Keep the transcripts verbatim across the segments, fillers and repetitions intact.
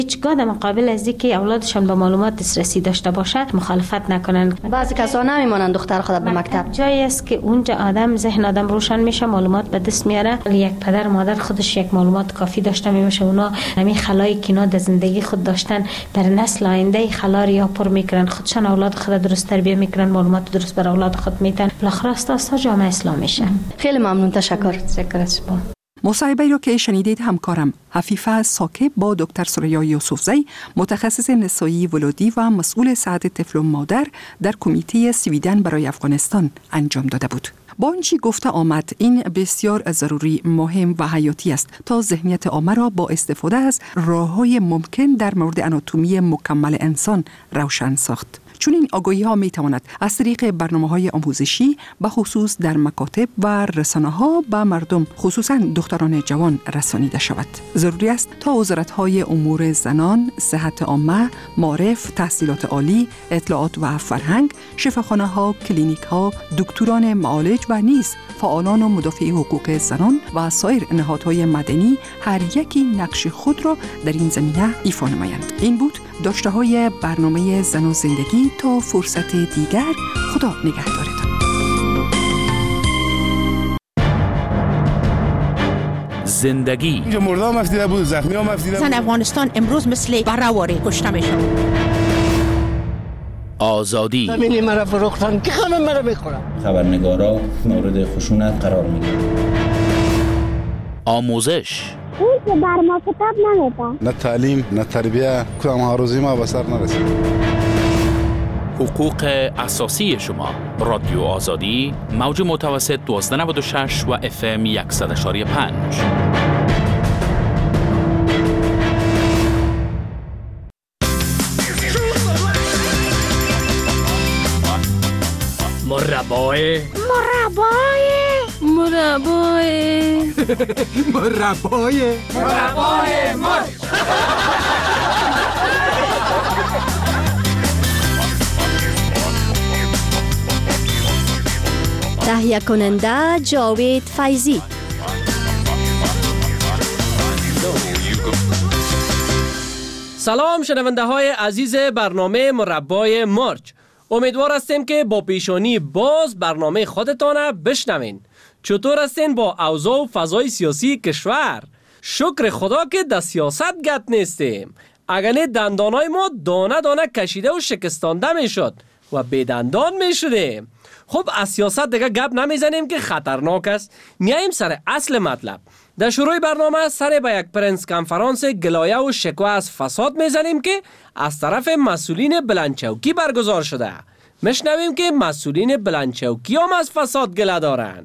هیچگاه در مقابل از اینکه اولادشان به معلومات دسترسی داشته باشد مخالفت نکنن. بعضی کسا نمیمونن دختر خود به مکتب. جایی است که اونجا آدم ذهن آدم روشن میشه، معلومات به دست میاره. یک پدر مادر خودش یک معلومات کافی داشته میشه، اونا همین خلایی که اینا در زندگی خود داشتن در نسل آینده خلا یا پر میکنن، خودشان اولاد خود درست تربیت میکنن، معلومات درست بر اولاد خود میتن. بالاخره اساس جامعه اسلام میشه. خیلی ممنون، تشکر. تشکر شما. مصاحبه را که شنیدید همکارم حفیفه ساکب با دکتر سریا یوسفزی، متخصص نسایی ولادی و مسئول صحت طفل و مادر در کمیته سویدن برای افغانستان انجام داده بود. با آنچه گفته آمد، این بسیار ضروری، مهم و حیاتی است تا ذهنیت عامه را با استفاده از راه‌های ممکن در مورد آناتومی مکمل انسان روشن ساخت. چون این آگاهی ها می تواند از طریق برنامه‌های آموزشی به خصوص در مکاتب و رسانه‌ها به مردم خصوصاً دختران جوان رسانیده شود. ضروری است تا وزارت‌های امور زنان، صحت عامه، معارف، تحصیلات عالی، اطلاعات و فرهنگ، شفاخانه‌ها، کلینیک‌ها، دکتران معالج و نیز فعالان و مدافع حقوق زنان و سایر نهادهای مدنی هر یکی نقش خود را در این زمینه ایفا نمایند. این بود داشته‌های برنامه زن و زندگی. تا فرصت دیگر، خدا نگهدارتان. زندگی اینجا مرده هم افتیده بود، زخمی هم افتیده بود. زن افغانستان امروز مثل برهواری کشته میشن. آزادی زمینی مرا فروختن که همه مرا میخورن. خبرنگارا مورد خشونت قرار میگیرن. آموزش اون که بر ما کتاب نمیده. نه تعلیم، نه تربیه، کدام هاروزی ما به سر نرسید. حقوق اساسی شما. رادیو آزادی، موج متوسط دوازده نود و شش و اف ام صد و پنج. مربای مربای مربای مربای مربای مرد. تهیه کننده جاوید فیضی. سلام شنونده های عزیز برنامه مربای مرج. امیدوار هستیم که با پیشانی باز برنامه خودتان بشنوین. چطور هستین با اوضاع و فضای سیاسی کشور؟ شکر خدا که در سیاست گت نیستیم. اگر نه دندانای ما دانه دانه کشیده و شکستانده می شد و به دندان می شدیم. خب از سیاست دیگه گپ نمیزنیم که خطرناک است. میایم سر اصل مطلب. در شروع برنامه سر به یک پرنس کنفرانس گلایه و شکوه از فساد میزنیم که از طرف مسئولین بلندچوکی برگزار شده. میشنویم که مسئولین بلندچوکی هم از فساد گله دارن.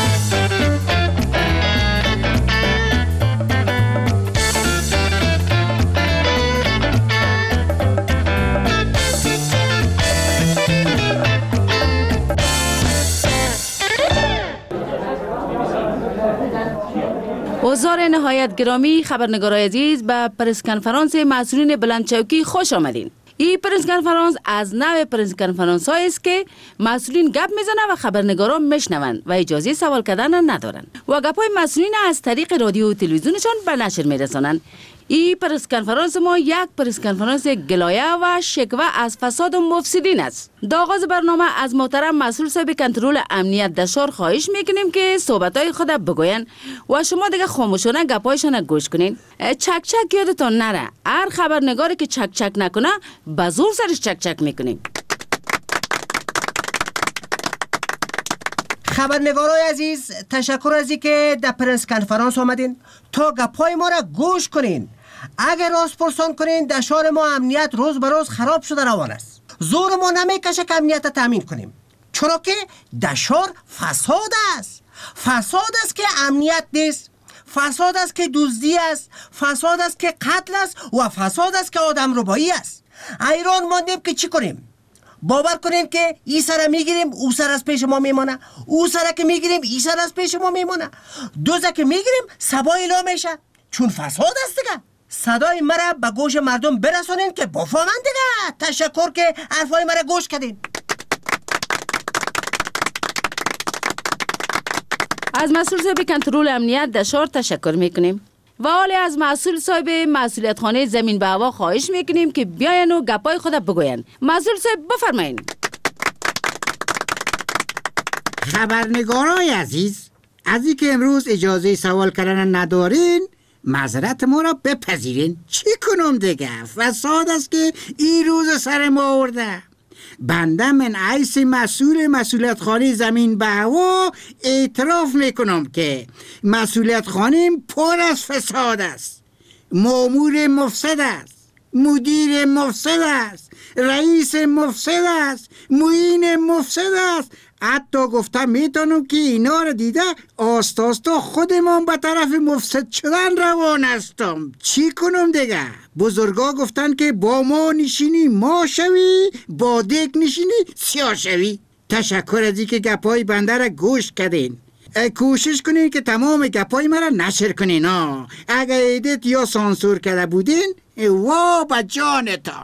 حضار نهایت گرامی، خبرنگارای عزیز، به پرس کنفرانس مسئولین بلندچوکی خوش آمدین. این پرس کنفرانس از نوع پرس کنفرانس هایی است که مسئولین گپ میزنن و خبرنگاران میشنون و اجازه سوال کردن ندارن و گپای مسئولین از طریق رادیو و تلویزیونشان به نشر میرسانن. این پرس کنفرانس ما یک پرس کنفرانس گلایه و شکوه از فساد و مفسدین است. در آغاز برنامه از محترم مسئول صاحب کنترل امنیت دشار خواهش میکنیم که صحبتای خود بگوین و شما دیگه خاموشانه گپایشان گوش کنین. چک چک یادتان نره، هر خبرنگاری که چک چک نکنه به زور سرش چک چک میکنیم. خبرنگارای عزیز، تشکر از اینکه در پرس کنفرانس آمدین تا گپای ما را گوش کنین. اگر راست پرسان کنین در شهر ما امنیت روز به روز خراب شده روان است. زور ما نمیکشه که امنیت تامین کنیم، چرا که در شهر فساد است. فساد است که امنیت نیست، فساد است که دزدی است، فساد است که قتل است و فساد است که آدم ربایی است. ایران ماندیم که چی کنیم؟ باور کنین که این سر میگیریم او سر از پیش ما میمانه، او سر که میگیریم این سر از پیش ما میمانه، دوزه که میگیریم سبای لا میشه، چون فساد است دیگه. صدای مرا به گوش مردم برسونین که بفهمن دیگه. تشکر که حرفای مرا گوش کردین. از مسئول صاحب کنترل امنیت دشار تشکر میکنیم. و حالی از مسئول صاحب مسئولیت خانه زمین به هوا خواهش میکنیم که بیاین و گپای خود بگوین. مسئول صاحب بفرمایین. خبرنگارای عزیز، از این که امروز اجازه سوال کردن ندارین معذرت ما را بپذیرین. چی کنم دیگه؟ فساد است که این روز سر ما آورده. بنده من حیث مسئول مسئولیت خانه زمین به هوا اعتراف میکنم که مسئولیت خانه پر از فساد است. مامور مفسد است، مدیر مفسد است، رئیس مفسد است، معین مفسد است. حتی گفتم میتونم که اینا رو دیده آستا آستا خودمان به طرف مفسد شدن روان هستم. چی کنم دیگه؟ بزرگا گفتن که با ما نشینی ما شوی، با دک نشینی سیاه شوی. تشکر از اینکه گپای بنده را گوش کردین. کوشش کنین که تمام گپای مرا نشر کنین. ها اگه ایدیت یا سانسور کرده بودین وا با جانتان.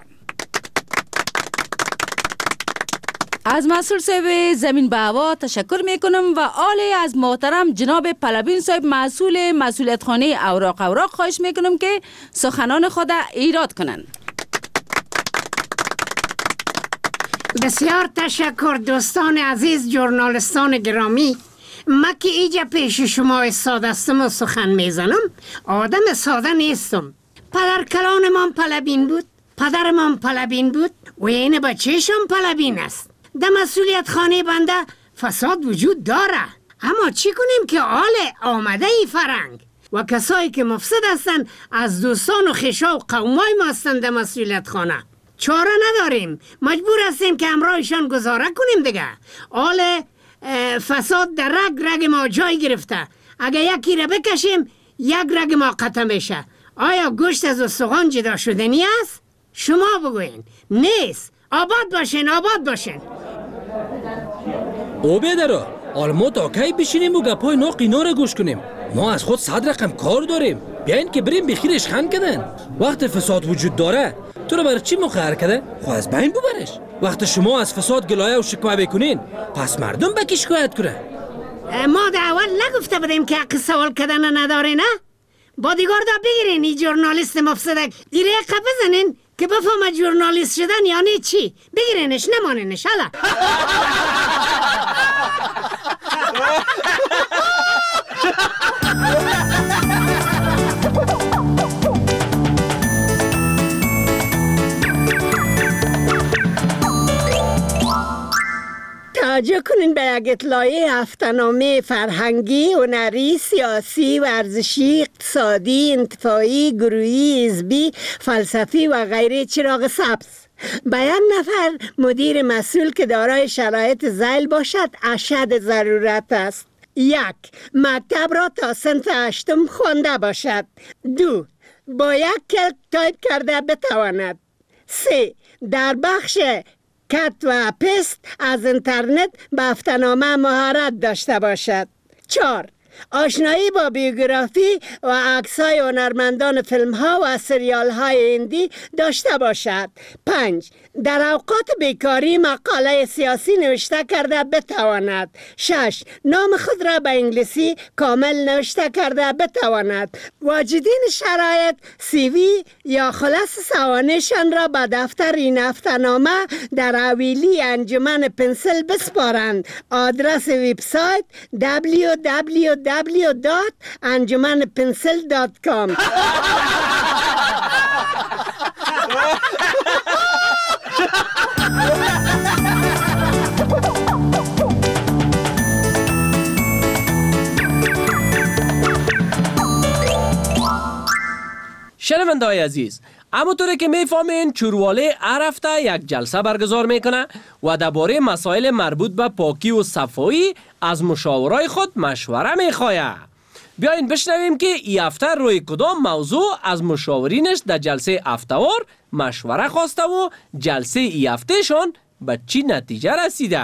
از مسئول صاحب زمین به هوا تشکر میکنم و آلی از محترم جناب پلوین صاحب مسئول مسئولیت خانه اوراق اوراق خواهش میکنم که سخنان خود ایراد کنن. بسیار تشکر دوستان عزیز، ژورنالیستان گرامی. ما که ایجا پیش شما ساده هستم و سخن میزنم، آدم ساده نیستم. پدر کلانمان پلوین بود، پدرمان پلوین بود و این بچهشم پلوین است. در مسئولیت خانه بنده فساد وجود داره، اما چی کنیم که آل آمده ای فرنگ و کسایی که مفسد هستن از دوستان و خیشا و قومای ما هستن در مسئولیت خانه. چاره نداریم، مجبور هستیم که امرایشان گزاره کنیم دیگه. آل فساد در رگ رگ ما جای گرفته. اگه یکی را بکشیم یک رگ ما قطع میشه. آیا گوشت از استخوان جدا شدنی است؟ شما بگوین. نیست. آباد باشین، آباد باشین. او بیادرها، حالا ما تا کی بشینیم و گپای ناق اینا را گوش کنیم؟ ما از خود صد رقم کار داریم. بیاین که بریم بخیرش خند کردن. وقت فساد وجود داره تو را برای چی مقرر کرده؟ خو از بین ببرش. وقت شما از فساد گلایه و شکوه بکنین پس مردم بکی شکایت کنه. ما در اول نگفته بودیم که حق سوال کردن نداره؟ نه با دیگار دا بگیرین این ژورنالیست مفسدک ایره قب بزنین که بفهمه ژورنالیست شدن یعنی چی. بگیرینش نمانینش. حالا توجه کنین به یک اطلاعیه هفته‌نامه فرهنگی، هنری، سیاسی، ورزشی، اقتصادی، انتفاعی، گروهی، حزبی، فلسفی و غیره چراغ سبز. به یک نفر مدیر مسئول که دارای شرایط ذیل باشد اشد ضرورت است. یک، مکتب را تا صنف هشتم خوانده باشد. دو، با یک کلک تایپ کرده بتواند. سه، در بخش کت و پست از اینترنت به هفته‌نامه مهارت داشته باشد. چهار، آشنایی با بیوگرافی و عکس‌های هنرمندان فیلم‌ها و سریال‌های هندی داشته باشد. پنج، در اوقات بیکاری مقاله سیاسی نوشته کرده بتواند. شش، نام خود را به انگلیسی کامل نوشته کرده بتواند. واجدین شرایط سی وی یا خلاص سوانحشان را به دفتر این هفته‌نامه در حویلی انجمن پنسل بسپارند. آدرس وبسایت دبلیو دبلیو دبلیو دات انجمن پنسل دات کام. شنونده های عزیز، همونطوری که میفهمین چورواله هر هفته یک جلسه برگزار میکنه و درباره مسائل مربوط به پاکی و صفایی از مشاورای خود مشوره میخواه. بیاین بشنویم که این هفته روی کدام موضوع از مشاورینش در جلسه هفته‌وار مشوره خواسته و جلسه این هفته شان به چی نتیجه رسیده.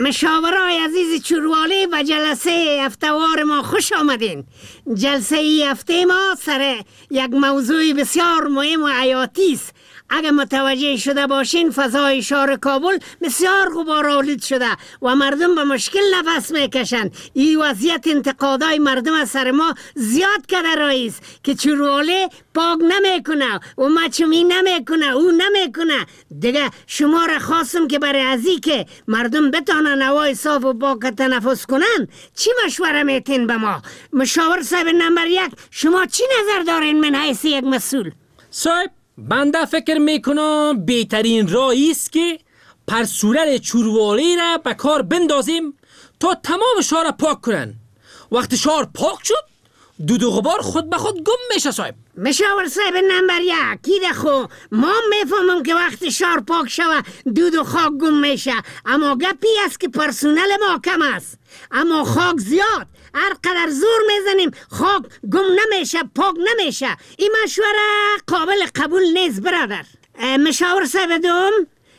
مشاورای عزیز چوروالی و جلسه هفتهوار ما خوش آمدین. جلسه ای هفته ما سر یک موضوع بسیار مهم و حیاتی است. اگر متوجه شده باشین فضای شهر کابل بسیار غبارآلود شده و مردم به مشکل نفس میکشند. این وضعیت انتقادای مردم از سر ما زیاد کرده رئیس که چوروالی پاک نمیکنه و مچمی نمیکنه او نمیکنه. دیگه شما را خواستم که برای ازی که مردم بتانن هوای صاف و پاک تنفس کنن چی مشوره میتین به ما؟ مشاور صاحب نمبر یک، شما چی نظر دارین من حیث یک مسئول؟ صاحب بنده فکر میکنم بهترین راهی است که پرسونل چوروالی را به کار بندازیم تا تمام شهر را پاک کنن. وقتی شهر پاک شد دود و غبار خود به خود گم میشه. صاحب مشاور صاحب نمبر یک، کی خو ما میفهمم که وقتی شهر پاک شوه دود و خاک گم میشه، اما گپی است که پرسونل ما کم است اما خاک زیاد. هر قدر زور میزنیم خاک گم نمیشه، پاک نمیشه. این مشوره قابل قبول نیست برادر. مشاور صاحب دوم،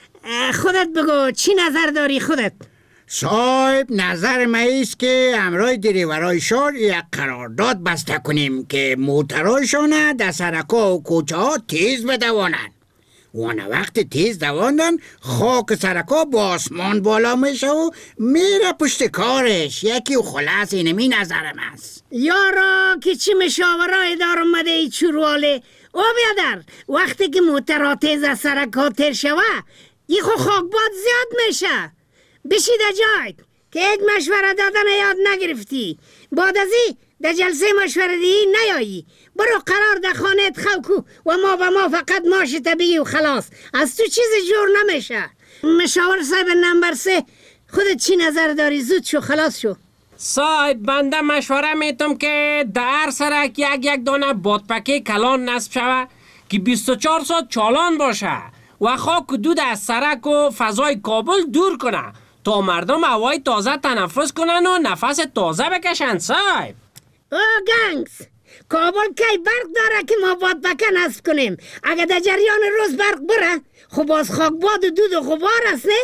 خودت بگو چی نظر داری خودت؟ صاحب نظر ما ایست که امرای دریورای شهر یک قرارداد بسته کنیم که موترایشان در سرکا و کوچه ها تیز بدوانند. وانا وقت تیز دواندن خاک سرکا با آسمان بالا میشه و میره پشت کارش. یکی و خلاص اینمی نظرم است. یارا که چی مشاورای دار اومده ای چوروالی او بیادر وقتی که موترها تیز از سرکا تیر شوه ای خو خاک باد زیاد میشه. بشید جایت که یک مشوره دادن یاد نگرفتی. بعد از این در جلسه مشوره دی نیایی. برو قرار در خانه خوکو و ما به ما فقط ماش طبیعی و خلاص. از تو چیز جور نمیشه. مشاور صاحب نمبر سه، خودت چی نظر داری؟ زود شو خلاص شو. صاحب بنده مشوره میتم که در سرک یک یک دانه بادپکی کلان نصب شوه که بیست و چهار ساعت چالان باشه و خاک و دود از سرک و فضای کابل دور کنه تا مردم هوای تازه تنفس کنن و نفس تازه بکشن. صاحب او گنگس کابل کی برق داره که ما بادپکه نصب کنیم؟ اگه در جریان روز برق بره خب باز خاک باد و دود و غبار است نه؟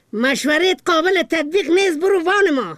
مشورت قابل تطبیق نیست. برو وان ما.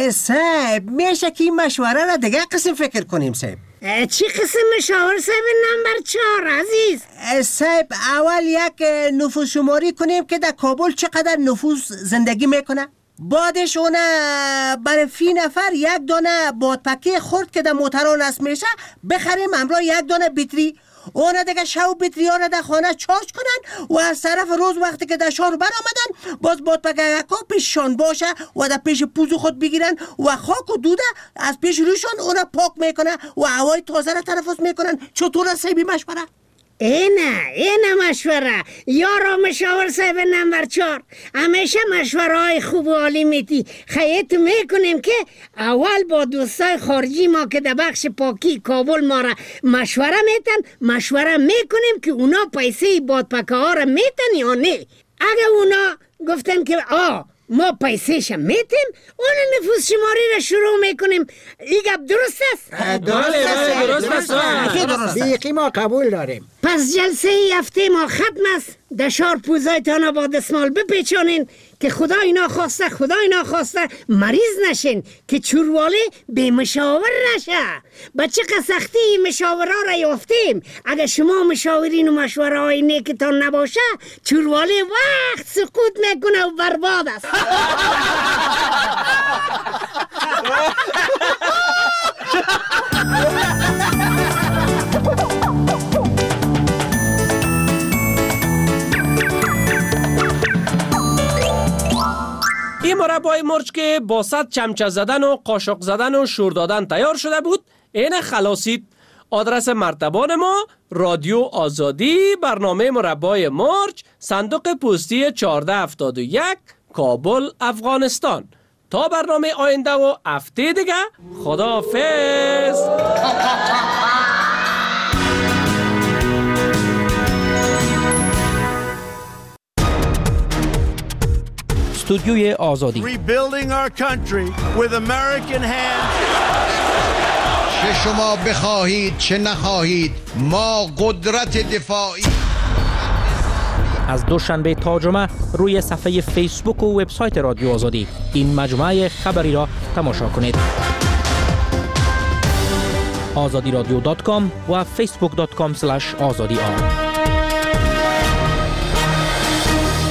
صاحب میشه که این مشوره را دیگه قسم فکر کنیم. صاحب چی قسم مشاور صاحب نمبر چهار عزیز؟ صاحب اول یک نفوس شماری کنیم که در کابل چقدر نفوس زندگی میکنه. بعدش اونه برای فی نفر یک دانه بادپکی خورد که در موتران نصب میشه بخریم همراه یک دانه بیتری. اونه دیگه شو بیتری ها را در خانه چارج کنن و از طرف روز وقتی که در شهر بر آمدن باز بادپکی ها پیششان باشه و در پیش پوزو خود بگیرن و خاک و دوده از پیش روشان اونه پاک میکنه و هوای تازه را تنفس میکنن. چطور است بی مشوره؟ اینه اینه مشوره یارا مشاور صاحب نمبر چهار. همیشه مشوره های خوب و عالی میتی. خیلی میکنیم که اول با دوستای خارجی ما که در بخش پاکی کابل ما را مشوره میتن مشوره میکنیم که اونا پیسه بادپکه ها را میتن یا نه. اگه اونا گفتن که آه ما پیسهش میتیم اون نفوس شماری را شروع میکنیم. این گپ درست است؟ درست است درست است بیقی ما قبول داریم. پس جلسه ای هفته ما ختم است. در شهر پوزایتان با دستمال بپیچانین که خدای ناخواسته خدای ناخواسته مریض نشین که چوروالی به مشاور نشه. با چقدر سختی مشاوره را یافتیم. اگر شما مشاورین و مشوره های نیکتان نباشه چوروالی وقت سقوط میکنه و برباد است. این مربای مرچ که با صد چمچه زدن و قاشق زدن و شور دادن تیار شده بود این خلاصید. آدرس مرتبان ما رادیو آزادی، برنامه مربای مرچ، صندوق پستی چهارده هفتاد و یک، کابل، افغانستان. تا برنامه آینده و هفته دیگه خداحافظ. استودیوی آزادی. Rebuilding our country with American hands. چه شما بخواهید چه نخواهید ما قدرت دفاعی از دوشنبه تا جمعه روی صفحه فیسبوک و وبسایت رادیو آزادی این مجموعه خبری را تماشا کنید. آزادی رادیو دات کام و فیسبوک دات کام اسلش آزادی آر.